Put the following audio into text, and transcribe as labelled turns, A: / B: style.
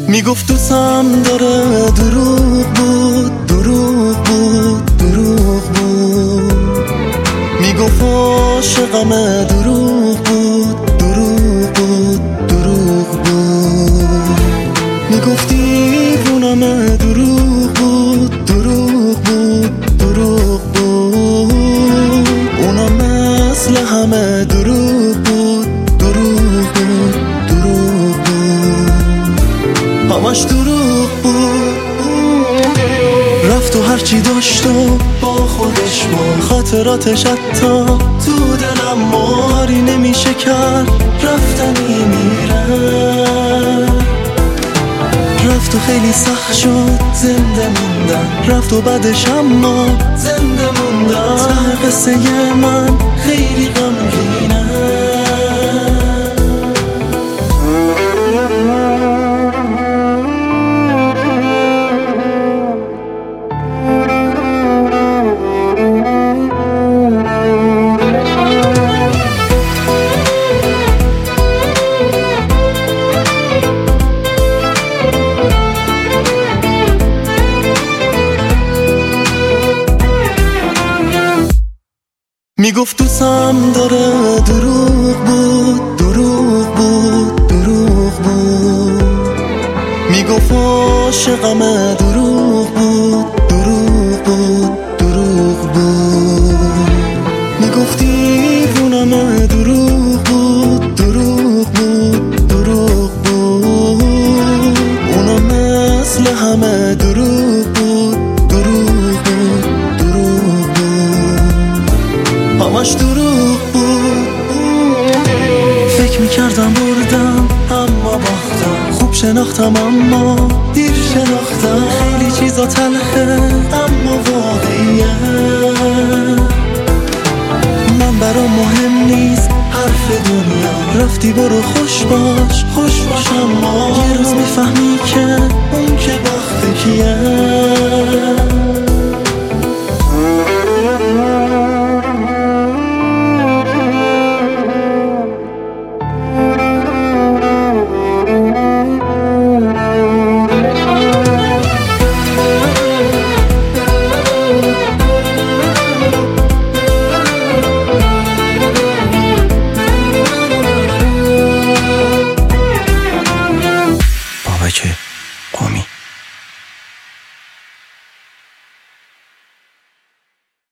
A: میگفت دوستم داره، دروغ بود، دروغ بود، دروغ بود. میگفت عاشقمه، دروغ بود، دروغ بود، دروغ بود. میگفت دیوونمه، دروغ بود، دروغ بود، دروغ بود. اونا مثل همه دروغ بود، دروغ بود، دروغ بود. همش دروغ بود. رفت و هرچی داشت و با خودش بود، خاطراتش حتی تو دلم ماری نمیشه کرد، رفتنی میره. رفت و خیلی سخت شد زنده موندن، رفت و بعدش اما زنده موندن. ته قصه من خیلی غمگینه. میگفت دوستم داره، دروغ بود، دروغ بود، دروغ بود. میگفت عاشقمه، دروغ بود، دروغ بود، دروغ بود. میگفت دیوونمه، دروغ بود، دروغ بود، دروغ بود. اونا مثل همه دروغ بود، دروغ بود، دروغ بود. همش دروغ بود. فکر میکردم بردم اما باختم، خوب شناختم اما دیر شناختم. خیلی چیزا تلخه اما واقعیه. من برام مهم نیست حرف دنیا، رفتی برو خوش باش، خوش باش. اما یه روز میفهمی که اون که بخت کیه.
B: بابک قمی.